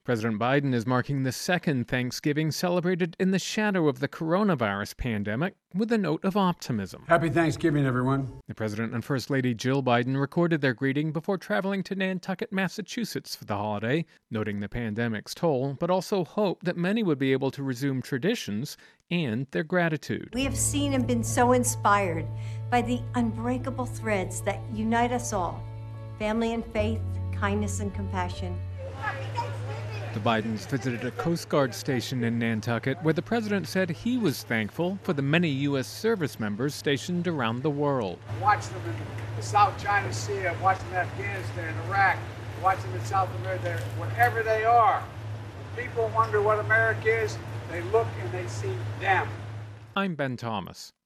President Biden is marking the second Thanksgiving celebrated in the shadow of the coronavirus pandemic with a note of optimism. Happy Thanksgiving, everyone. The President and First Lady Jill Biden recorded their greeting before traveling to Nantucket, Massachusetts for the holiday, noting the pandemic's toll, but also hope that many would be able to resume traditions and their gratitude. We have seen and been so inspired by the unbreakable threads that unite us all: family and faith, kindness and compassion. The Bidens visited a Coast Guard station in Nantucket where the president said he was thankful for the many U.S. service members stationed around the world. I watched them in the South China Sea, I watched them in Afghanistan, Iraq, I watched them in South America, wherever they are. When people wonder what America is, they look and they see them. I'm Ben Thomas.